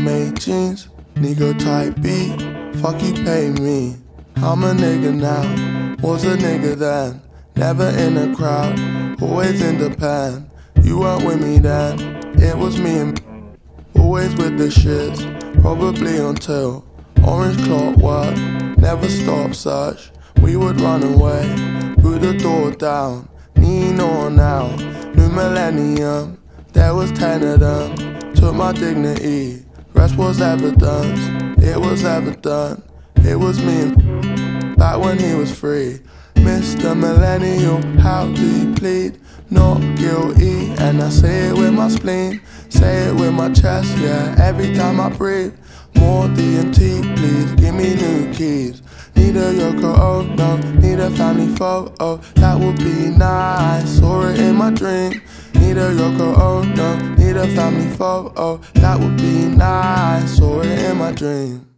made jeans, nigga type beat, fuck you pay me. I'm a nigga now, was a nigga then. Never in a crowd, always in the pen. You weren't with me then, it was me and always with the shits, probably until orange clockwork, never stop search. We would run away, through the door down, Nino on now, new millennium. There was 10 of them, took my dignity, rest was evidence, it was evident. It was me and back when he was free. Mr. Millennial, how do you plead? Not guilty, and I say it with my spleen, say it with my chest, yeah, every time I breathe. More D&T, please, give me new keys. Need a Yoko Ono, need a family photo, that would be nice, saw it in my dream. Need a Yoko Ono, need a family photo, that would be nice, saw it in my dream.